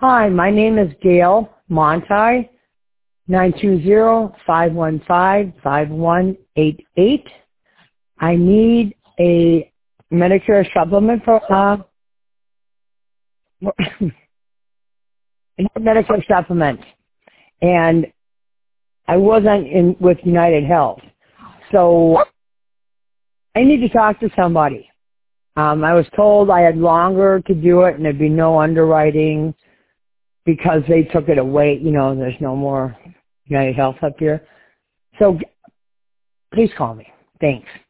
Hi, my name is Gail Monti, 920-515-5188. I need a Medicare supplement for Medicare supplement, and I wasn't in with United Health, so I need to talk to somebody. I was told I had longer to do it, and there'd be no underwriting because they took it away. You know, there's no more United Health up here. So please call me. Thanks.